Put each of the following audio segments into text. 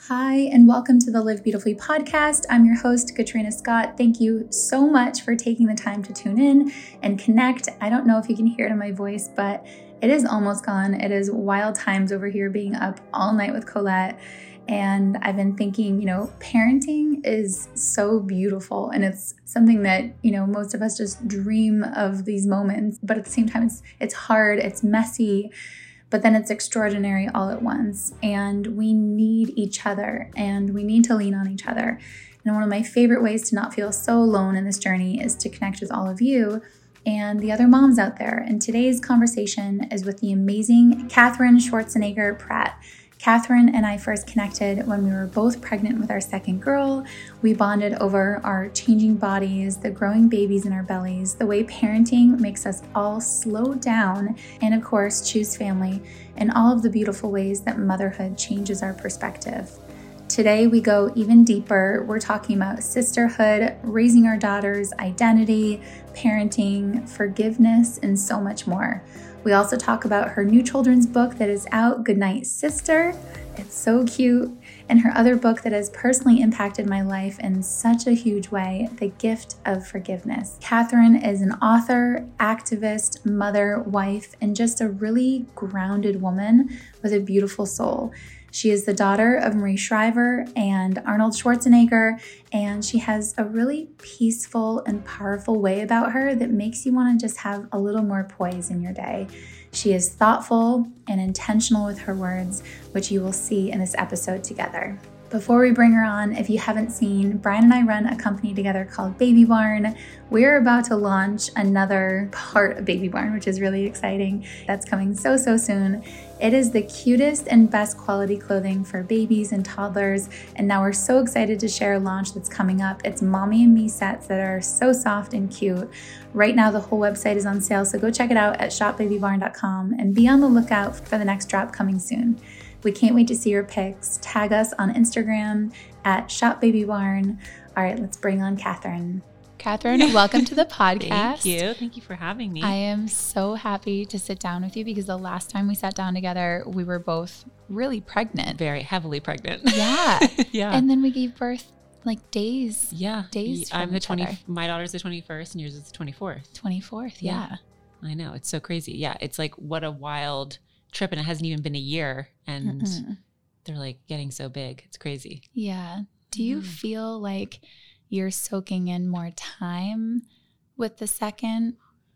Hi, and welcome to the Live Beautifully podcast. I'm your host, Katrina Scott. Thank you so much for taking the time to tune in and connect. I don't know if you can hear it in my voice, but it is almost gone. It is wild times over here being up all night with Colette. And I've been thinking, parenting is so beautiful. And it's something that, most of us just dream of these moments. But at the same time, it's hard, it's messy. But then it's extraordinary all at once. And we need each other and we need to lean on each other. And one of my favorite ways to not feel so alone in this journey is to connect with all of you and the other moms out there. And today's conversation is with the amazing Catherine Schwarzenegger Pratt. Catherine and I first connected when we were both pregnant with our second girl. We bonded over our changing bodies, the growing babies in our bellies, the way parenting makes us all slow down, and of course, choose family, and all of the beautiful ways that motherhood changes our perspective. Today, we go even deeper. We're talking about sisterhood, raising our daughters, identity, parenting, forgiveness, and so much more. We also talk about her new children's book that is out, Goodnight Sister. It's so cute. And her other book that has personally impacted my life in such a huge way, The Gift of Forgiveness. Catherine is an author, activist, mother, wife, and just a really grounded woman with a beautiful soul. She is the daughter of Marie Shriver and Arnold Schwarzenegger, and she has a really peaceful and powerful way about her that makes you want to just have a little more poise in your day. She is thoughtful and intentional with her words, which you will see in this episode together. Before we bring her on, if you haven't seen, Brian and I run a company together called Baby Barn. We're about to launch another part of Baby Barn, which is really exciting. That's coming so soon. It is the cutest and best quality clothing for babies and toddlers. And now we're so excited to share a launch that's coming up. It's Mommy and Me sets that are so soft and cute. Right now, the whole website is on sale, so go check it out at shopbabybarn.com and be on the lookout for the next drop coming soon. We can't wait to see your pics. Tag us on Instagram at shopbabybarn. All right, let's bring on Catherine. Catherine, welcome to the podcast. Thank you for having me. I am so happy to sit down with you because the last time we sat down together, we were both really pregnant. Very heavily pregnant. Yeah. Yeah. And then we gave birth like days. Yeah. Days. I'm my daughter's the 21st and yours is the 24th. 24th. Yeah. I know. It's so crazy. Yeah. It's like, what a wild trip, and it hasn't even been a year and they're like getting so big. It's crazy. Yeah. Do you feel like you're soaking in more time with the second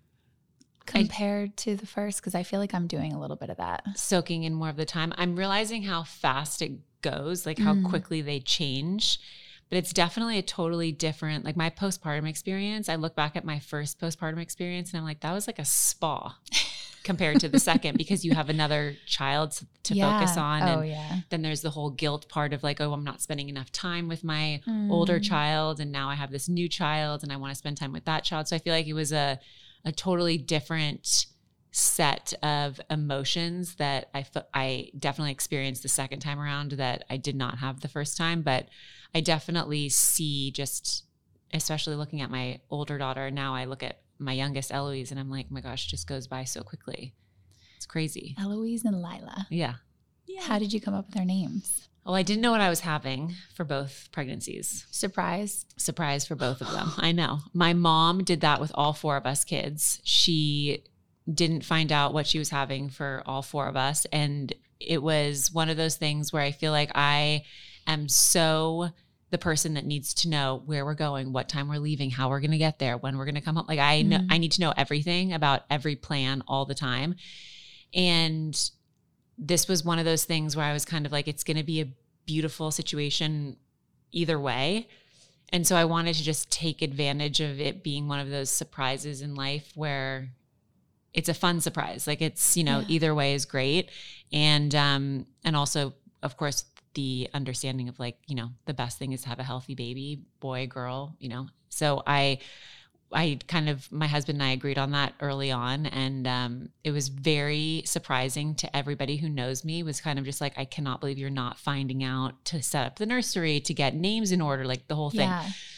compared to the first? Because I feel like I'm doing a little bit of that. Soaking in more of the time. I'm realizing how fast it goes, like how quickly they change. But it's definitely a totally different, like my postpartum experience. I look back at my first postpartum experience and I'm like, that was like a spa compared to the second, because you have another child to focus on. And then there's the whole guilt part of like, oh, I'm not spending enough time with my older child. And now I have this new child and I want to spend time with that child. So I feel like it was a totally different set of emotions that I definitely experienced the second time around that I did not have the first time. But I definitely see, just especially looking at my older daughter, now I look at my youngest Eloise and I'm like, oh my gosh, it just goes by so quickly. It's crazy. Eloise and Lila. Yeah. How did you come up with their names? Well, I didn't know what I was having for both pregnancies. Surprise for both of them. I know. My mom did that with all four of us kids. She didn't find out what she was having for all four of us. And it was one of those things where I feel like I am so the person that needs to know where we're going, what time we're leaving, how we're going to get there, when we're going to come home. Like I know, I need to know everything about every plan all the time. And this was one of those things where I was kind of like, it's going to be a beautiful situation either way. And so I wanted to just take advantage of it being one of those surprises in life where it's a fun surprise. Like it's, either way is great. And also, of course, the understanding of like, the best thing is to have a healthy baby, boy, girl, So I kind of, my husband and I agreed on that early on. And it was very surprising to everybody who knows me, was kind of just like, I cannot believe you're not finding out to set up the nursery, to get names in order, like the whole thing. Yeah.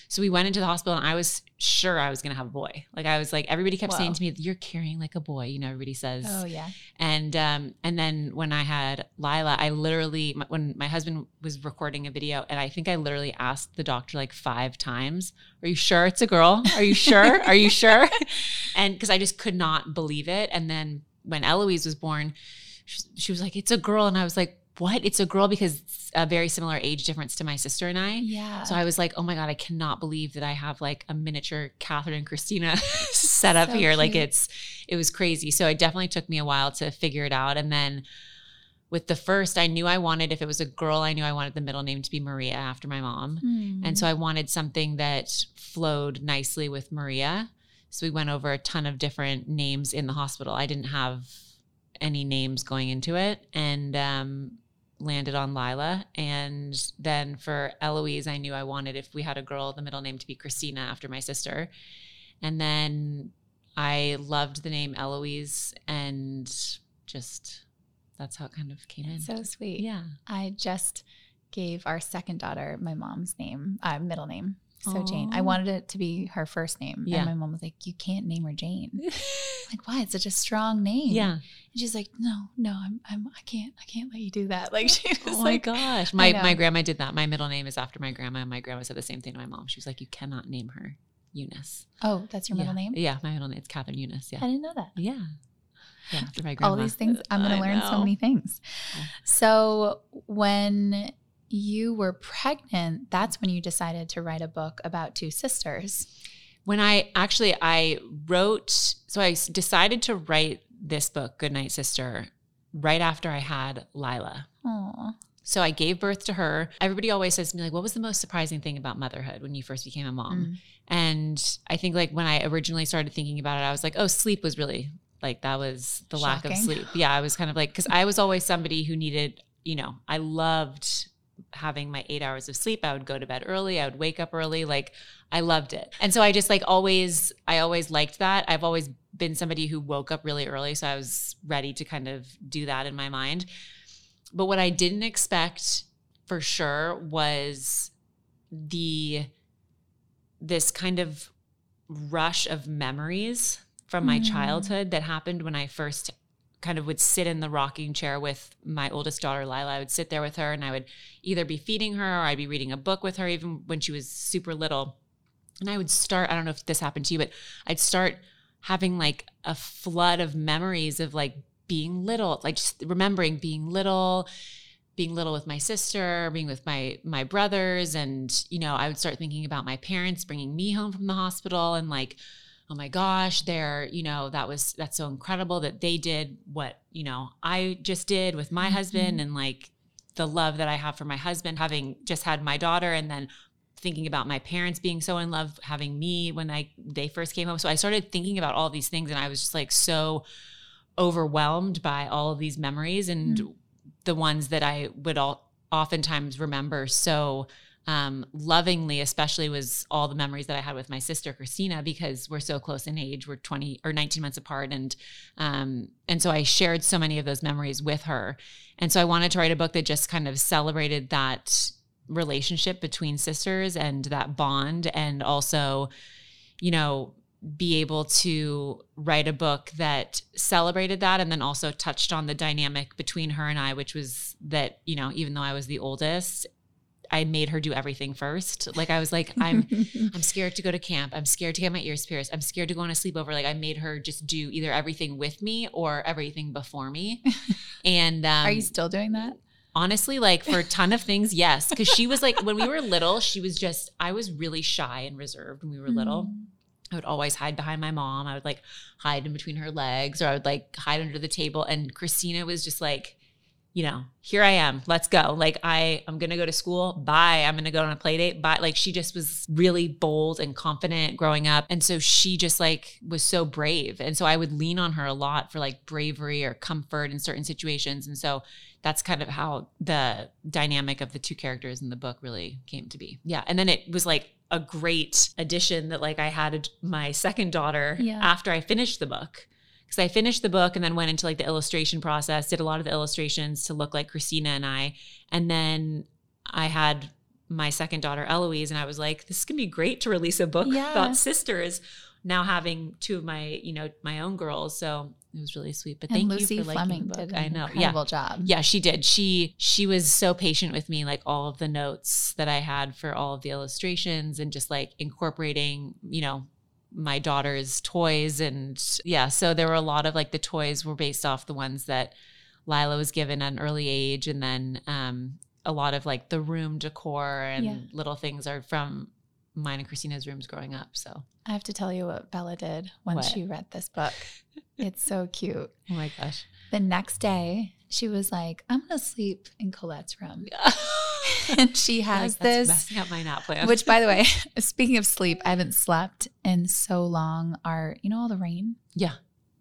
So we went into the hospital and I was sure I was going to have a boy. Like I was like, everybody kept saying to me, you're carrying like a boy, you know, everybody says. Oh yeah. And then when I had Lila, I literally, when my husband was recording a video, and I think I literally asked the doctor like 5 times, are you sure it's a girl? Are you sure? Are you sure? And because I just could not believe it. And then when Eloise was born, she was like, it's a girl. And I was like, what? It's a girl, because it's a very similar age difference to my sister and I. Yeah. So I was like, oh my God, I cannot believe that I have like a miniature Catherine and Christina set up here. Cute. Like it was crazy. So it definitely took me a while to figure it out. And then with the first, I knew I wanted, if it was a girl, I knew I wanted the middle name to be Maria after my mom. And so I wanted something that flowed nicely with Maria. So we went over a ton of different names in the hospital. I didn't have any names going into it, and landed on Lila. And then for Eloise, I knew I wanted, if we had a girl, the middle name to be Christina after my sister. And then I loved the name Eloise, and just that's how it kind of came in. So sweet. Yeah. I just gave our second daughter my mom's name, middle name. So Jane, I wanted it to be her first name. Yeah. And my mom was like, you can't name her Jane. I'm like, why? It's such a strong name. Yeah. And she's like, no, I can't let you do that. Like, she was oh like, my gosh. My grandma did that. My middle name is after my grandma. And my grandma said the same thing to my mom. She was like, you cannot name her Eunice. Oh, that's your middle name? Yeah. My middle name is Catherine Eunice. Yeah. I didn't know that. Yeah. Yeah. After my grandma. All these things. I'm going to learn so many things. Yeah. So when you were pregnant, that's when you decided to write a book about 2 sisters. When I wrote, so I decided to write this book, Goodnight Sister, right after I had Lila. Aww. So I gave birth to her. Everybody always says to me, like, what was the most surprising thing about motherhood when you first became a mom? And I think like when I originally started thinking about it, I was like, oh, sleep was really like, that was the lack of sleep. Yeah. I was kind of like, cause I was always somebody who needed, you know, I loved having my 8 hours of sleep. I would go to bed early. I would wake up early. Like I loved it. And so I just like I always liked that. I've always been somebody who woke up really early. So I was ready to kind of do that in my mind. But what I didn't expect for sure was this kind of rush of memories from my childhood that happened when I first kind of would sit in the rocking chair with my oldest daughter, Lila. I would sit there with her and I would either be feeding her or I'd be reading a book with her, even when she was super little. And I would start, I don't know if this happened to you, but I'd start having like a flood of memories of like being little, like just remembering being little with my sister, being with my brothers. And, you know, I would start thinking about my parents bringing me home from the hospital and like, oh my gosh, you know, that's so incredible that they did what, you know, I just did with my husband, and like the love that I have for my husband, having just had my daughter, and then thinking about my parents being so in love, having me when they first came home. So I started thinking about all these things, and I was just like so overwhelmed by all of these memories, and the ones that I would oftentimes remember so lovingly, especially, was all the memories that I had with my sister Christina, because we're so close in age. We're 20 or 19 months apart. And so I shared so many of those memories with her. And so I wanted to write a book that just kind of celebrated that relationship between sisters and that bond. And also, you know, be able to write a book that celebrated that, and then also touched on the dynamic between her and I, which was that, you know, even though I was the oldest, I made her do everything first. Like I was like, I'm scared to go to camp. I'm scared to get my ears pierced. I'm scared to go on a sleepover. Like I made her just do either everything with me or everything before me. And are you still doing that? Honestly, like for a ton of things, yes. Because she was like, when we were little, I was really shy and reserved when we were little. I would always hide behind my mom. I would like hide in between her legs, or I would like hide under the table. And Christina was just like, you know, here I am, let's go. Like I'm going to go to school. Bye. I'm going to go on a play date. Bye. Like she just was really bold and confident growing up. And so she just like was so brave. And so I would lean on her a lot for like bravery or comfort in certain situations. And so that's kind of how the dynamic of the 2 characters in the book really came to be. Yeah. And then it was like a great addition that like I had my second daughter after I finished the book. Because I finished the book and then went into like the illustration process, did a lot of the illustrations to look like Christina and I. And then I had my second daughter, Eloise, and I was like, this is going to be great to release a book about sisters, now having two of my, my own girls. So it was really sweet. But thank Lucy you for liking the book. Did an incredible job. Yeah, she did. She was so patient with me, like all of the notes that I had for all of the illustrations and just like incorporating, my daughter's toys. And yeah, so there were a lot of like the toys were based off the ones that Lila was given at an early age. And then a lot of like the room decor and little things are from mine and Christina's rooms growing up. So I have to tell you what Bella did when she read this book. It's so cute. Oh my gosh. The next day she was like, I'm going to sleep in Colette's room. And she has this messing up my nap plan. Which, by the way, speaking of sleep, I haven't slept in so long. All the rain? Yeah,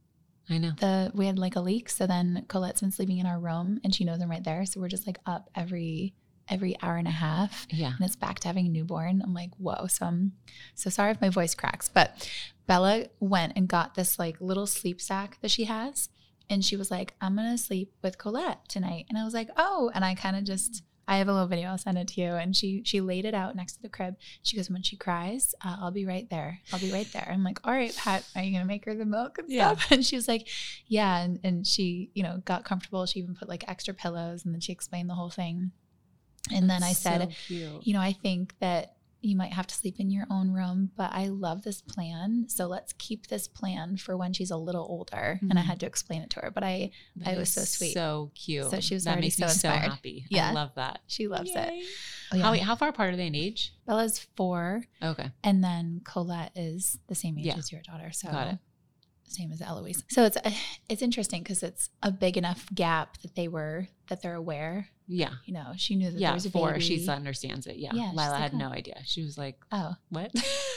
I know. We had like a leak. So then Colette's been sleeping in our room and she knows I'm right there. So we're just like up every hour and a half. Yeah. And it's back to having a newborn. I'm like, whoa. So I'm so sorry if my voice cracks. But Bella went and got this like little sleep sack that she has. And she was like, I'm going to sleep with Colette tonight. And I was like, oh. And I kind of I have a little video. I'll send it to you. And she laid it out next to the crib. She goes, when she cries, I'll be right there. I'll be right there. I'm like, all right, Pat, are you going to make her the milk and stuff? And she was like, yeah. And she, got comfortable. She even put like extra pillows and then she explained the whole thing. And then I said, I think that you might have to sleep in your own room, but I love this plan. So let's keep this plan for when she's a little older. Mm-hmm. And I had to explain it to her, but I was so sweet. So cute. So she was that already makes me inspired. So happy. Yeah. I love that. She loves Yay. it. Oh, yeah. How far apart are they in age? Bella's 4. Okay. And then Colette is the same age as your daughter. So got it. Same as Eloise. So it's interesting because it's a big enough gap that they're aware. Yeah. She knew that there was a baby. 4, she understands it. Yeah. Lila had no idea. She was like, oh, what?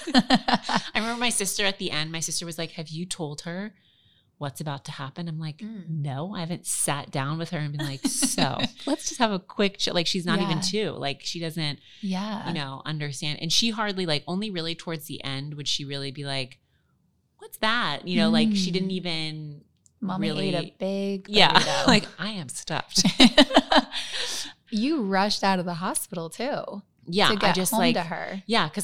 I remember my sister at the end, my sister was like, have you told her what's about to happen? I'm like, no, I haven't sat down with her and been like, so let's just have a quick chat. Like she's not even 2. Like she doesn't, understand. And she hardly only really towards the end would she really be like, what's that? Like she didn't even Mommy really ate a big burrito. Yeah, like I am stuffed. You rushed out of the hospital too. Yeah, to get I just home to her. Yeah, because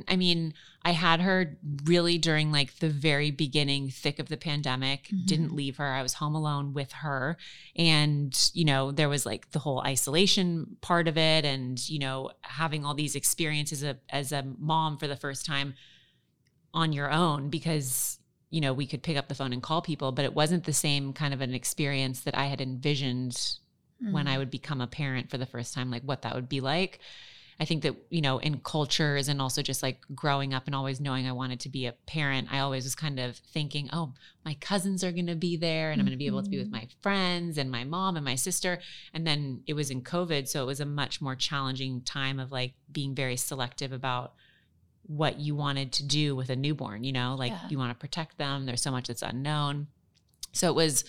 I had her really during like the very beginning, thick of the pandemic, didn't leave her. I was home alone with her. And, there was like the whole isolation part of it and, having all these experiences as a mom for the first time on your own because, we could pick up the phone and call people, but it wasn't the same kind of an experience that I had envisioned when I would become a parent for the first time, like what that would be like. I think that, in cultures and also just like growing up and always knowing I wanted to be a parent, I always was kind of thinking, oh, my cousins are going to be there and I'm going to be able to be with my friends and my mom and my sister. And then it was in COVID. So it was a much more challenging time of like being very selective about what you wanted to do with a newborn, you want to protect them. There's so much that's unknown. So it was,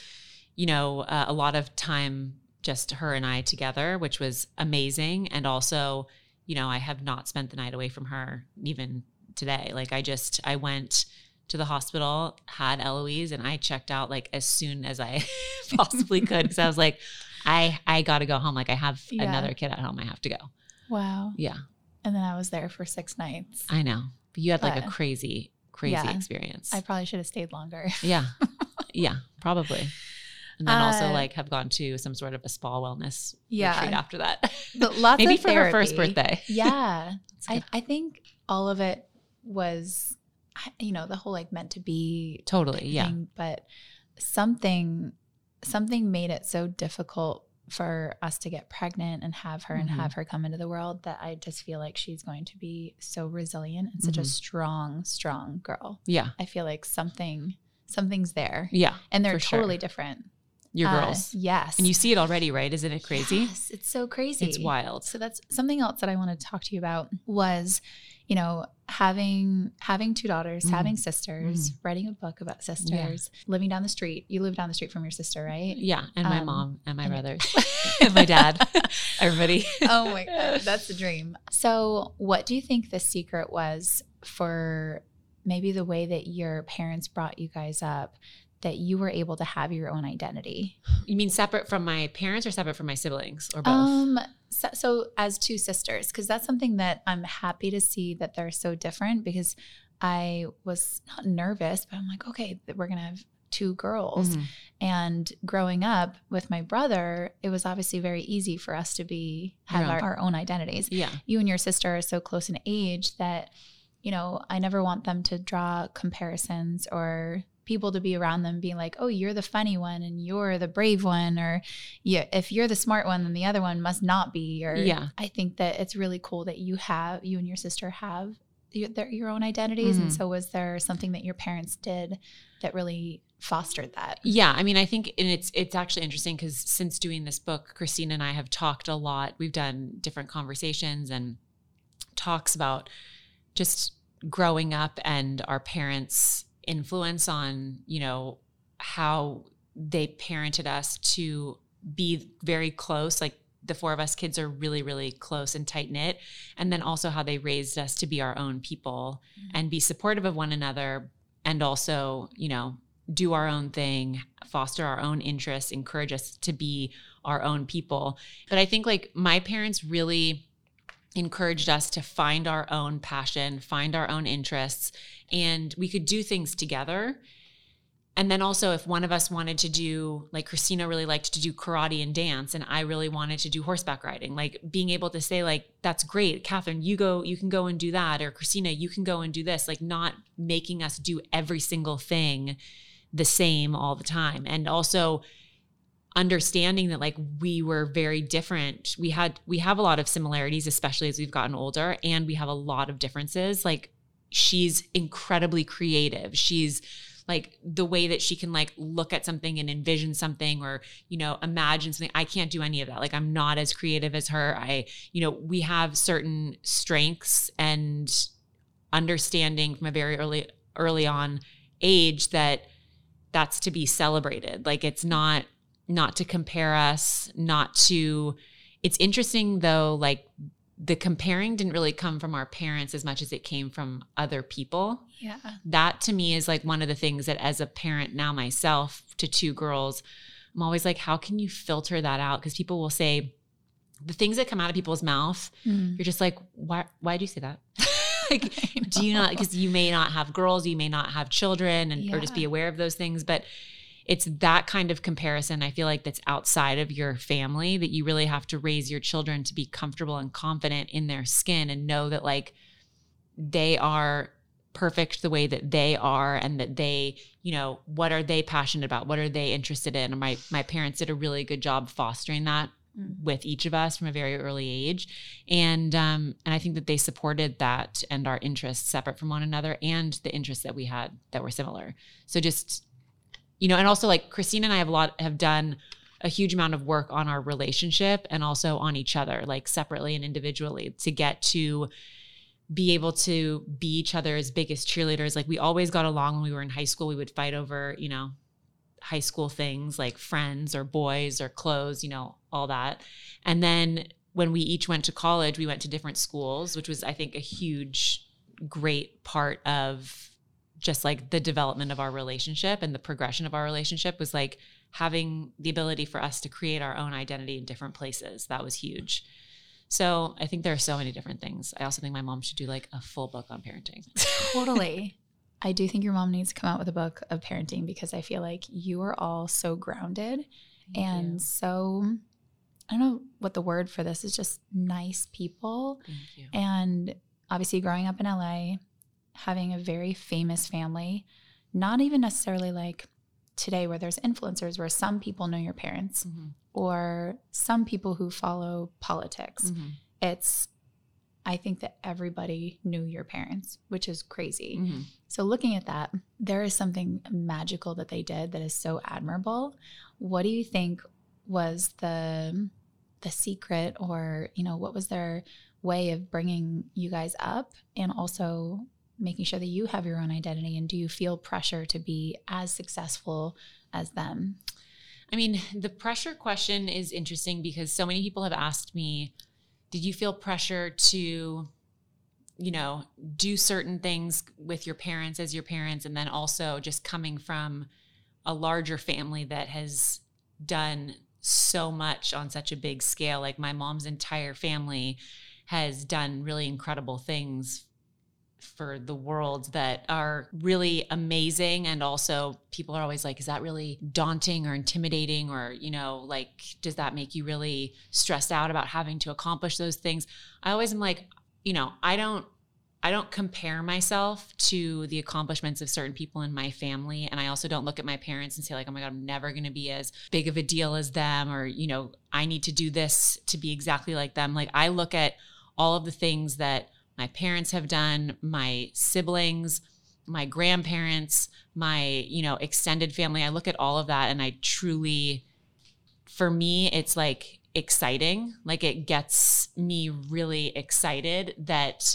a lot of time just her and I together, which was amazing. And also, I have not spent the night away from her even today. Like I went to the hospital, had Eloise, and I checked out like as soon as I possibly could. Cause I was like, I got to go home. Like I have another kid at home. I have to go. Wow. Yeah. And then I was there for 6 nights. I know. But you had like a crazy experience. I probably should have stayed longer. Yeah. Yeah, probably. And then also like have gone to some sort of a spa wellness retreat after that. But lots maybe of for her first birthday. Yeah. I think all of it was, the whole like meant to be totally. thing, Yeah. But something made it so difficult for us to get pregnant and have her and have her come into the world that I just feel like she's going to be so resilient and such a strong, strong girl. Yeah. I feel like something's there. Yeah. And they're totally different. Your girls. Yes. And you see it already, right? Isn't it crazy? Yes, it's so crazy. It's wild. So that's something else that I wanted to talk to you about was, having 2 daughters, having sisters, writing a book about sisters, living down the street. You live down the street from your sister, right? Yeah. And my mom and my brothers and my dad, everybody. Oh my God. That's the dream. So what do you think the secret was for maybe the way that your parents brought you guys up, that you were able to have your own identity? You mean separate from my parents or separate from my siblings or both? So as two sisters, because that's something that I'm happy to see that they're so different, because I was not nervous, but I'm like, okay, we're going to have two girls. Mm-hmm. And growing up with my brother, it was obviously very easy for us to have our own identities. Yeah. You and your sister are so close in age that, you know, I never want them to draw comparisons or people to be around them being like, oh, you're the funny one and you're the brave one, or if you're the smart one, then the other one must not be. Or I think that it's really cool that you and your sister have your own identities. Mm-hmm. And so was there something that your parents did that really fostered that? Yeah. I mean, I think, and it's actually interesting because since doing this book, Christina and I have talked a lot. We've done different conversations and talks about just growing up and our parents' influence on, you know, how they parented us to be very close. Like the four of us kids are really, really close and tight knit. And then also how they raised us to be our own people and be supportive of one another. And also, you know, do our own thing, foster our own interests, encourage us to be our own people. But I think like my parents really encouraged us to find our own passion, find our own interests, and we could do things together. And then also if one of us wanted to do, like Christina really liked to do karate and dance, and I really wanted to do horseback riding, like being able to say like, that's great, Catherine, you can go and do that. Or Christina, you can go and do this, like not making us do every single thing the same all the time. And also understanding that like we were very different. We have a lot of similarities, especially as we've gotten older, and we have a lot of differences. Like she's incredibly creative. She's like the way that she can like look at something and envision something or, you know, imagine something. I can't do any of that. Like I'm not as creative as her. We have certain strengths and understanding from a very early on age that's to be celebrated. Like it's not to compare us, it's interesting though, like the comparing didn't really come from our parents as much as it came from other people. Yeah. That to me is like one of the things that as a parent now myself to two girls, I'm always like, how can you filter that out? Because people will say the things that come out of people's mouth, you're just like, why do you say that? Like, do you not, because you may not have girls, you may not have children or just be aware of those things. But it's that kind of comparison, I feel like, that's outside of your family, that you really have to raise your children to be comfortable and confident in their skin and know that like they are perfect the way that they are, and that they, you know, what are they passionate about? What are they interested in? And my parents did a really good job fostering that with each of us from a very early age. And I think that they supported that and our interests separate from one another and the interests that we had that were similar. So just, you know, and also like Christina and I have done a huge amount of work on our relationship and also on each other, like separately and individually, to get to be able to be each other's biggest cheerleaders. Like we always got along when we were in high school. We would fight over, you know, high school things like friends or boys or clothes, you know, all that. And then when we each went to college, we went to different schools, which was, I think, a huge, great part of just like the development of our relationship and the progression of our relationship, was like having the ability for us to create our own identity in different places. That was huge. So I think there are so many different things. I also think my mom should do like a full book on parenting. Totally. I do think your mom needs to come out with a book of parenting, because I feel like you are all so grounded and so, I don't know what the word for this is, just nice people. Thank you. And obviously growing up in LA, having a very famous family, not even necessarily like today where there's influencers where some people know your parents or some people who follow politics. I think that everybody knew your parents, which is crazy. So looking at that, there is something magical that they did that is so admirable. What do you think was the secret, or, you know, what was their way of bringing you guys up and also making sure that you have your own identity? And do you feel pressure to be as successful as them? I mean, the pressure question is interesting because so many people have asked me, did you feel pressure to, you know, do certain things with your parents as your parents, and then also just coming from a larger family that has done so much on such a big scale. Like my mom's entire family has done really incredible things for the world that are really amazing. And also people are always like, is that really daunting or intimidating? Or, you know, like, does that make you really stressed out about having to accomplish those things? I always am like, you know, I don't compare myself to the accomplishments of certain people in my family. And I also don't look at my parents and say like, oh my God, I'm never going to be as big of a deal as them. Or, you know, I need to do this to be exactly like them. Like I look at all of the things that my parents have done, my siblings, my grandparents, my, you know, extended family. I look at all of that and I truly, for me, it's like exciting. Like it gets me really excited that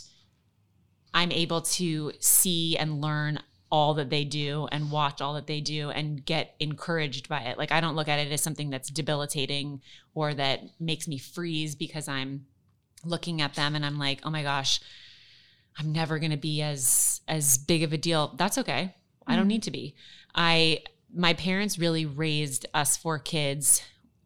I'm able to see and learn all that they do and watch all that they do and get encouraged by it. Like I don't look at it as something that's debilitating or that makes me freeze because I'm looking at them and I'm like, oh my gosh, I'm never going to be as big of a deal. That's okay. I don't need to be. My parents really raised us 4 kids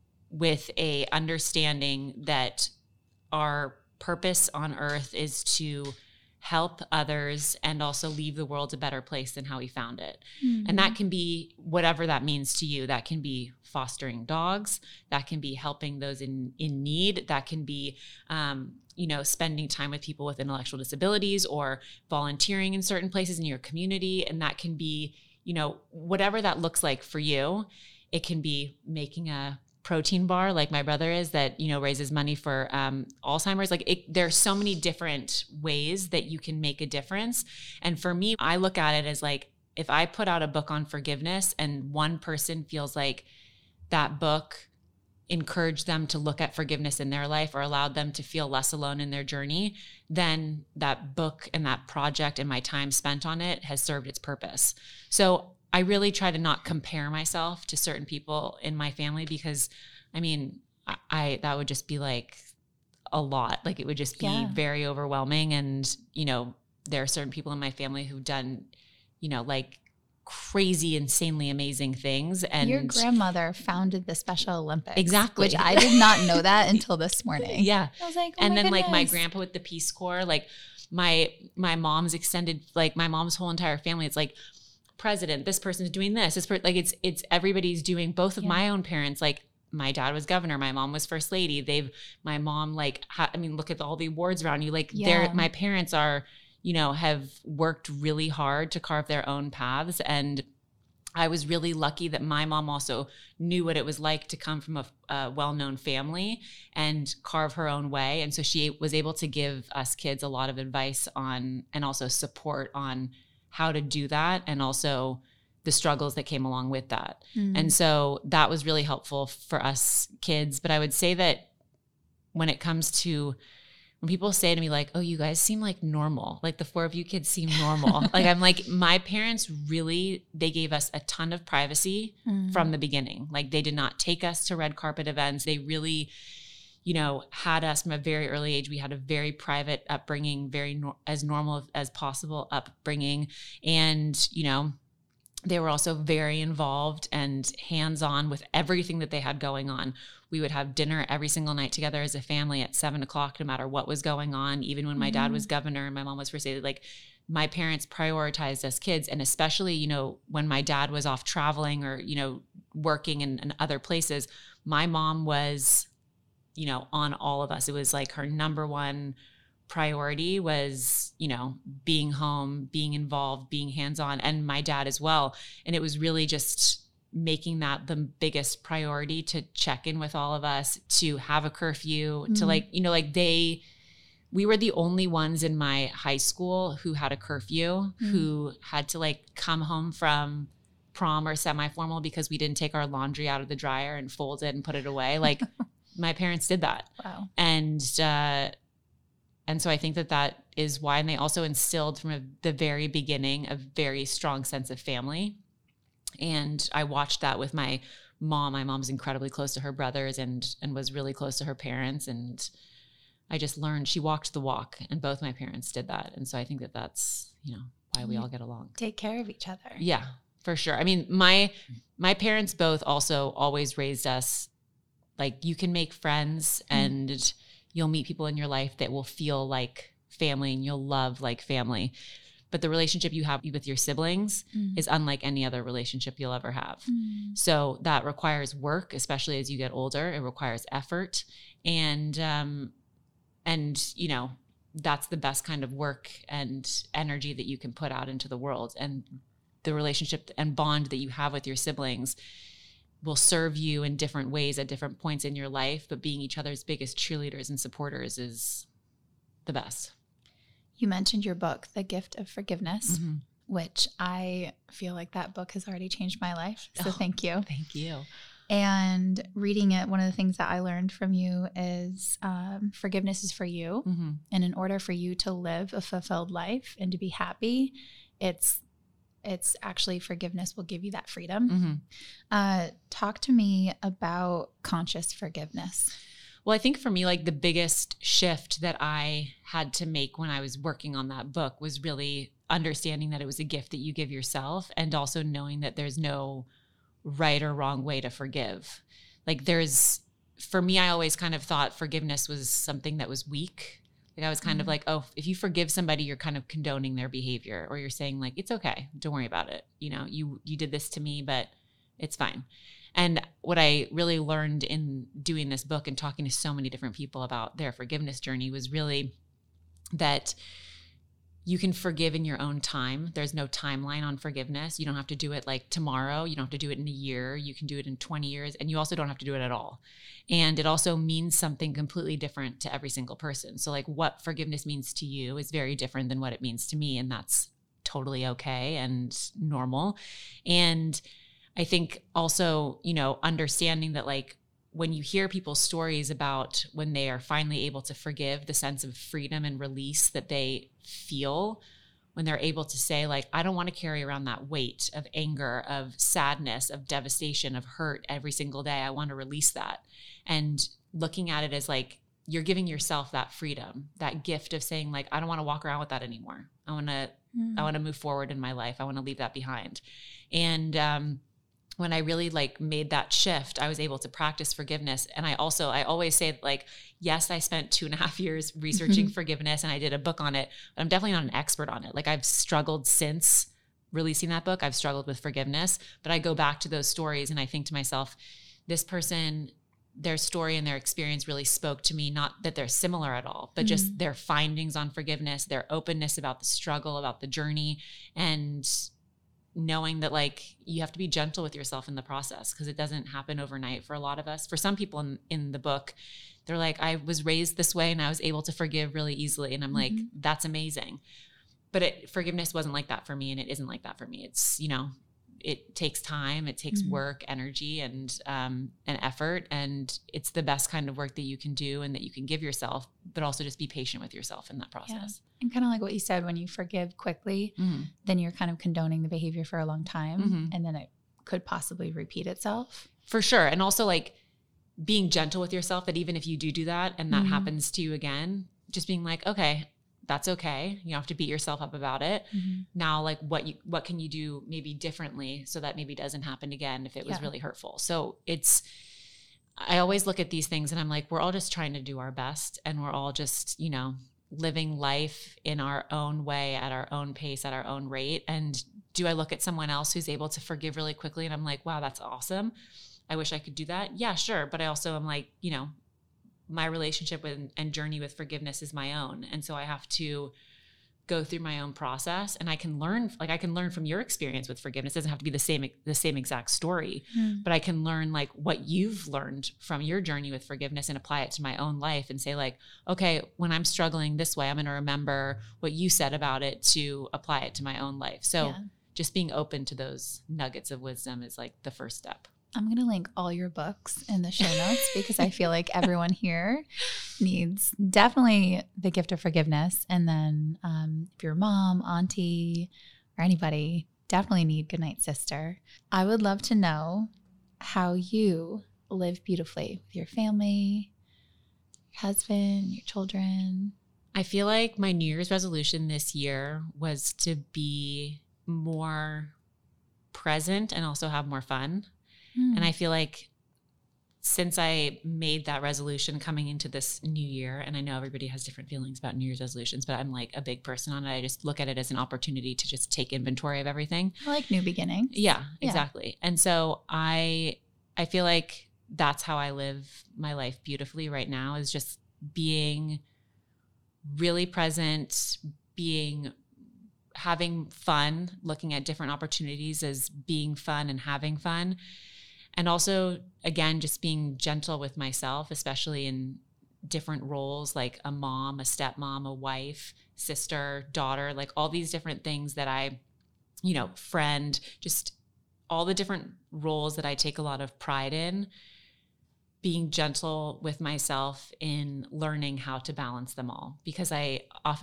with a understanding that our purpose on earth is to help others and also leave the world a better place than how we found it. Mm-hmm. And that can be whatever that means to you. That can be fostering dogs. That can be helping those in need. That can be, you know, spending time with people with intellectual disabilities or volunteering in certain places in your community. And that can be, you know, whatever that looks like for you. It can be making a protein bar like my brother is that, you know, raises money for Alzheimer's. Like there's so many different ways that you can make a difference. And for me, I look at it as like, if I put out a book on forgiveness and one person feels like that book encouraged them to look at forgiveness in their life or allowed them to feel less alone in their journey, then that book and that project and my time spent on it has served its purpose. So I really try to not compare myself to certain people in my family because, I mean, I that would just be like a lot. Like it would just be very overwhelming. And, you know, there are certain people in my family who've done, you know, like crazy, insanely amazing things. And your grandmother founded the Special Olympics. Exactly. Which I did not know that until this morning. Yeah. I was like, oh and my then goodness. Like my grandpa with the Peace Corps, like my mom's extended, like my mom's whole entire family, it's like, president, this person's doing this, like it's everybody's doing. Both of my own parents, like my dad was governor, my mom was first lady. My mom like, look at all the awards around you. Like my parents are, you know, have worked really hard to carve their own paths. And I was really lucky that my mom also knew what it was like to come from a well-known family and carve her own way. And so she was able to give us kids a lot of advice on, and also support on how to do that, and also the struggles that came along with that. Mm-hmm. And so that was really helpful for us kids. But I would say that when it comes to, when people say to me like, oh, you guys seem like normal, like the 4 of you kids seem normal. Like I'm like, my parents really, they gave us a ton of privacy from the beginning. Like they did not take us to red carpet events. They really, you know, had us from a very early age. We had a very private upbringing, as normal as possible upbringing. And, you know, they were also very involved and hands-on with everything that they had going on. We would have dinner every single night together as a family at 7:00, no matter what was going on. Even when my dad was governor and my mom was first lady, like my parents prioritized us kids. And especially, you know, when my dad was off traveling or, you know, working in other places, my mom was, you know, on all of us. It was like her number one priority was, you know, being home, being involved, being hands-on, and my dad as well. And it was really just making that the biggest priority to check in with all of us, to have a curfew, to like, you know, like we were the only ones in my high school who had a curfew, who had to like come home from prom or semi-formal because we didn't take our laundry out of the dryer and fold it and put it away. Like my parents did that. Wow. And so I think that is why, and they also instilled from the very beginning a very strong sense of family. And I watched that with my mom. My mom's incredibly close to her brothers and was really close to her parents. And I just learned, she walked the walk, and both my parents did that. And so I think that's, you know, why we all get along. Take care of each other. Yeah, for sure. I mean, my parents both also always raised us Like you can make friends and you'll meet people in your life that will feel like family and you'll love like family. But the relationship you have with your siblings is unlike any other relationship you'll ever have. So that requires work, especially as you get older. It requires effort. And you know, that's the best kind of work and energy that you can put out into the world. And the relationship and bond that you have with your siblings will serve you in different ways at different points in your life, but being each other's biggest cheerleaders and supporters is the best. You mentioned your book, The Gift of Forgiveness, which I feel like that book has already changed my life. So thank you. Thank you. And reading it, one of the things that I learned from you is forgiveness is for you. And in order for you to live a fulfilled life and to be happy, it's actually forgiveness will give you that freedom. Talk to me about conscious forgiveness. Well, I think for me, like the biggest shift that I had to make when I was working on that book was really understanding that it was a gift that you give yourself, and also knowing that there's no right or wrong way to forgive. Like for me, I always kind of thought forgiveness was something that was weak. Like I was kind of like, oh, if you forgive somebody, you're kind of condoning their behavior, or you're saying like, it's okay, don't worry about it. You know, you did this to me, but it's fine. And what I really learned in doing this book and talking to so many different people about their forgiveness journey was really that you can forgive in your own time. There's no timeline on forgiveness. You don't have to do it like tomorrow. You don't have to do it in a year. You can do it in 20 years. And you also don't have to do it at all. And it also means something completely different to every single person. So like what forgiveness means to you is very different than what it means to me. And that's totally okay and normal. And I think also, you know, understanding that like when you hear people's stories about when they are finally able to forgive, the sense of freedom and release that they feel when they're able to say like, I don't want to carry around that weight of anger, of sadness, of devastation, of hurt every single day. I want to release that. And looking at it as like, you're giving yourself that freedom, that gift of saying like, I don't want to walk around with that anymore. I want to move forward in my life. I want to leave that behind. And, when I really like made that shift, I was able to practice forgiveness. And I always say like, yes, I spent 2.5 years researching forgiveness and I did a book on it, but I'm definitely not an expert on it. Like I've struggled since releasing that book. I've struggled with forgiveness, but I go back to those stories and I think to myself, this person, their story and their experience really spoke to me, not that they're similar at all, but just their findings on forgiveness, their openness about the struggle, about the journey, and knowing that like you have to be gentle with yourself in the process because it doesn't happen overnight for a lot of us. For some people in the book, they're like, I was raised this way and I was able to forgive really easily. And I'm like, that's amazing. But forgiveness wasn't like that for me. And it isn't like that for me. It's, you know, it takes time, it takes work, energy, and effort. And it's the best kind of work that you can do and that you can give yourself, but also just be patient with yourself in that process. Yeah. And kind of like what you said, when you forgive quickly, then you're kind of condoning the behavior for a long time. And then it could possibly repeat itself. For sure. And also like being gentle with yourself, that even if you do that and that happens to you again, just being like, okay, that's okay. You don't have to beat yourself up about it. Now, like what can you do maybe differently so that maybe doesn't happen again if it was really hurtful. So I always look at these things and I'm like, we're all just trying to do our best and we're all just, you know, living life in our own way, at our own pace, at our own rate. And do I look at someone else who's able to forgive really quickly and I'm like, wow, that's awesome. I wish I could do that. Yeah, sure. But I also am like, you know, my relationship with and journey with forgiveness is my own. And so I have to go through my own process, and I can learn from your experience with forgiveness. It doesn't have to be the same exact story, but I can learn like what you've learned from your journey with forgiveness and apply it to my own life and say like, okay, when I'm struggling this way, I'm going to remember what you said about it to apply it to my own life. So just being open to those nuggets of wisdom is like the first step. I'm going to link all your books in the show notes because I feel like everyone here needs definitely The Gift of Forgiveness. And then if your mom, auntie, or anybody, definitely need Goodnight Sister. I would love to know how you live beautifully with your family, your husband, your children. I feel like my New Year's resolution this year was to be more present and also have more fun. And I feel like since I made that resolution coming into this new year, and I know everybody has different feelings about New Year's resolutions, but I'm like a big person on it. I just look at it as an opportunity to just take inventory of everything. I like new beginnings. Yeah, exactly. And so I feel like that's how I live my life beautifully right now, is just being really present, having fun, looking at different opportunities as being fun and having fun. And also, again, just being gentle with myself, especially in different roles, like a mom, a stepmom, a wife, sister, daughter, like all these different things that I, friend, just all the different roles that I take a lot of pride in, being gentle with myself in learning how to balance them all. Because I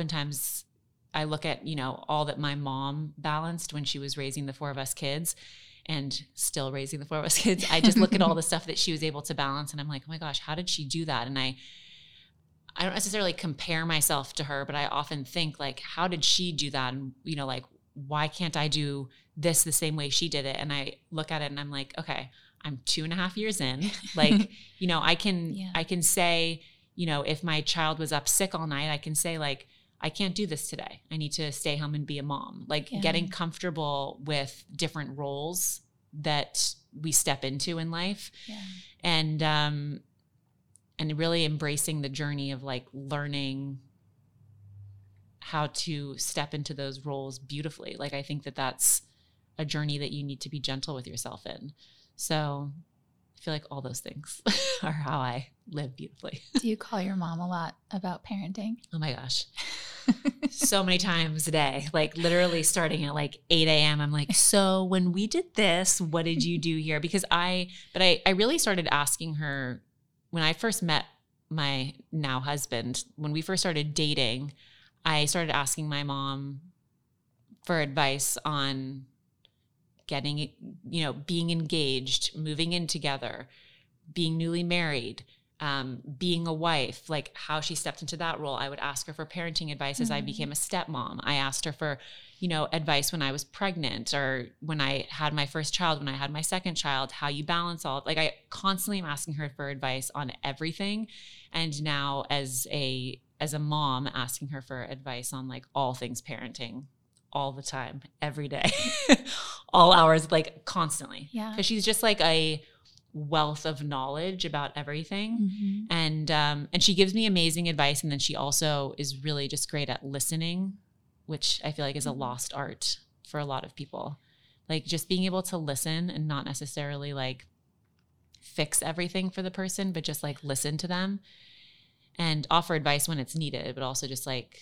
look at, all that my mom balanced when she was raising the four of us kids, and still raising the four of us kids. I just look at all the stuff that she was able to balance, and I'm like, oh my gosh, how did she do that? And I don't necessarily compare myself to her, but I often think, like, how did she do that? And, like, why can't I do this the same way she did it? And I look at it and I'm like, okay, I'm 2.5 years in. Like, I can say, if my child was up sick all night, I can say, like, I can't do this today. I need to stay home and be a mom. Like, getting comfortable with different roles that we step into in life. Yeah. And really embracing the journey of, like, learning how to step into those roles beautifully. Like, I think that that's a journey that you need to be gentle with yourself in. So I feel like all those things are how I live beautifully. Do you call your mom a lot about parenting? Oh my gosh. So many times a day, like literally starting at like 8 a.m. I'm like, so when we did this, what did you do here? Because I really started asking her when I first met my now husband. When we first started dating, I started asking my mom for advice on getting, being engaged, moving in together, being newly married, being a wife, like how she stepped into that role. I would ask her for parenting advice as I became a stepmom. I asked her for, advice when I was pregnant, or when I had my first child, when I had my second child, how you balance all. Like, I constantly am asking her for advice on everything. And now as a mom, asking her for advice on, like, all things parenting, all the time, every day, all hours, like constantly. Yeah. Because she's just like a wealth of knowledge about everything. And she gives me amazing advice. And then she also is really just great at listening, which I feel like is a lost art for a lot of people. Like, just being able to listen and not necessarily like fix everything for the person, but just like listen to them and offer advice when it's needed, but also just like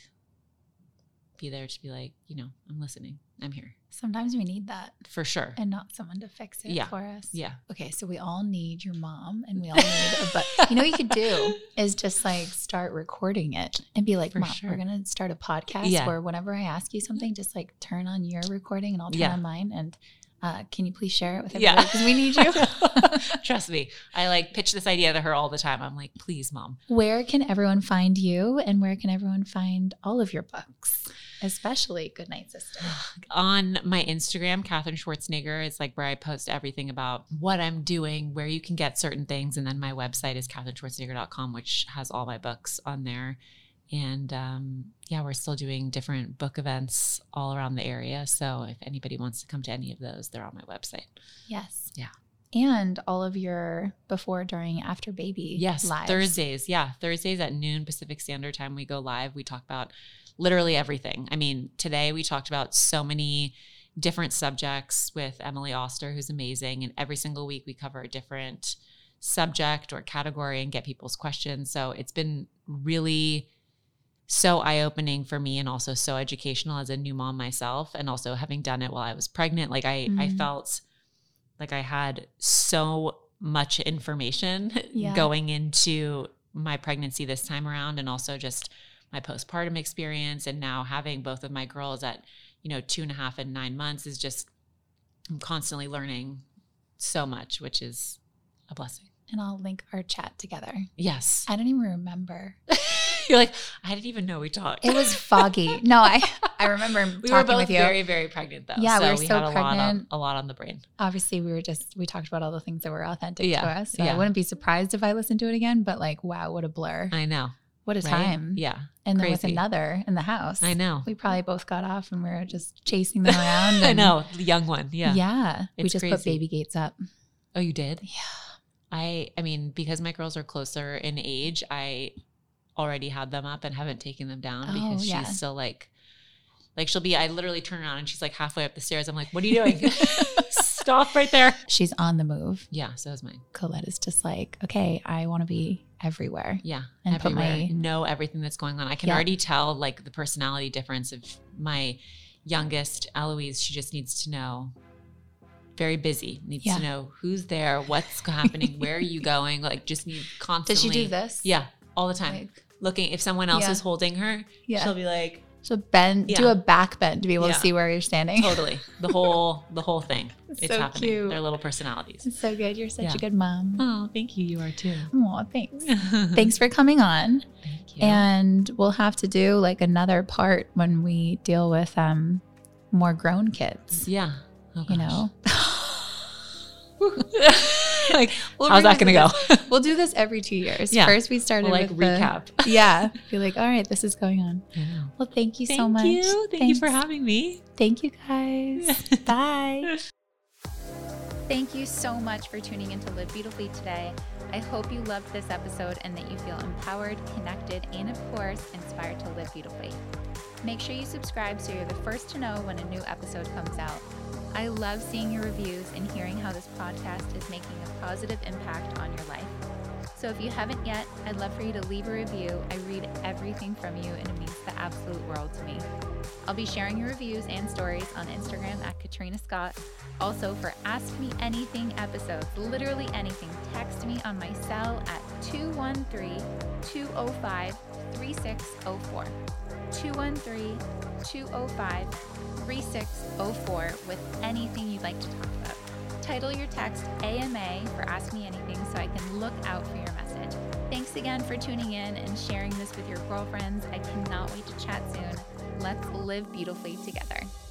be there to be like, I'm listening. I'm here. Sometimes we need that. For sure. And not someone to fix it for us. Yeah. Okay, so we all need your mom, and we all need but what you could do is just like start recording it and be like, Mom, we're going to start a podcast where whenever I ask you something, just like turn on your recording and I'll turn on mine. And can you please share it with everybody? Because we need you. Trust me. I like pitch this idea to her all the time. I'm like, please, Mom. Where can everyone find you, and where can everyone find all of your books? Especially Goodnight Sister. On my Instagram, Catherine Schwarzenegger, is like where I post everything about what I'm doing, where you can get certain things. And then my website is catherineschwarzenegger.com, which has all my books on there. And we're still doing different book events all around the area. So if anybody wants to come to any of those, they're on my website. Yes. Yeah. And all of your before, during, after baby lives. Thursdays. Yeah. Thursdays at noon Pacific Standard Time, we go live. We talk about literally everything. I mean, today we talked about so many different subjects with Emily Oster, who's amazing. And every single week we cover a different subject or category and get people's questions. So it's been really so eye-opening for me, and also so educational as a new mom myself, and also having done it while I was pregnant. Like I felt like I had so much information going into my pregnancy this time around, and also just my postpartum experience. And now having both of my girls at, 2.5 and 9 months is just, I'm constantly learning so much, which is a blessing. And I'll link our chat together. Yes. I don't even remember You're like, I didn't even know we talked. It was foggy. No, I remember we talking were both with you. very, very pregnant though. Yeah, we were so had pregnant. a lot on the brain. Obviously, we talked about all the things that were authentic to us. So Yeah. I wouldn't be surprised if I listened to it again, but like, wow, what a blur. I know. What a Right? time. Yeah. And then with Crazy. another in the house. I know. We probably both got off and we were just chasing them around. I and- know. The young one. Yeah. Yeah. We It's just put crazy. baby gates up. Oh, you did? Yeah. I mean, because my girls are closer in age, I already had them up and haven't taken them down because yeah. she's still like I literally turn around and she's like halfway up the stairs. I'm like, what are you doing? Stop right there. She's on the move. Yeah. So is mine. Colette is just like, okay, I want to be everywhere. Yeah. And put everywhere. my- Know everything that's going on. I can Yeah. already tell like the personality difference of my youngest, Eloise. She just needs to know. Very busy. Needs Yeah. to know who's there, what's happening, where are you going? Like just need constantly. Does she do this? Yeah. All the time. Like, Looking if someone else Yeah. is holding her, yeah. she'll be like, So bend, Yeah. do a back bend to be able Yeah. to see where you're standing. totally. The whole thing. It's So happening. cute. Their little personalities. It's so good. You're such Yeah. a good mom. Oh, thank you. You are too. Oh, thanks. Thanks for coming on. Thank you. And we'll have to do like another part when we deal with more grown kids. yeah. Oh, You gosh. know, like, We'll how's that revisit going to go? this. We'll do this every 2 years. Yeah. First, we started We'll, like with recap. Yeah, be like, all right, this is going on. I know. Well, thank you so Thank much. you. Thank you for Thanks. having me. Thank you, guys. Bye. Thank you so much for tuning in to Live Beautifully today. I hope you loved this episode and that you feel empowered, connected, and of course, inspired to live beautifully. Make sure you subscribe so you're the first to know when a new episode comes out. I love seeing your reviews and hearing how this podcast is making a positive impact on your life. So if you haven't yet, I'd love for you to leave a review. I read everything from you and it means the absolute world to me. I'll be sharing your reviews and stories on Instagram at Katrina Scott. Also for Ask Me Anything episodes, literally anything, text me on my cell at 213-205-3604. 213-205-3604 with anything you'd like to talk about. Title your text AMA for Ask Me Anything so I can look out for your message. Thanks again for tuning in and sharing this with your girlfriends. I cannot wait to chat soon. Let's live beautifully together.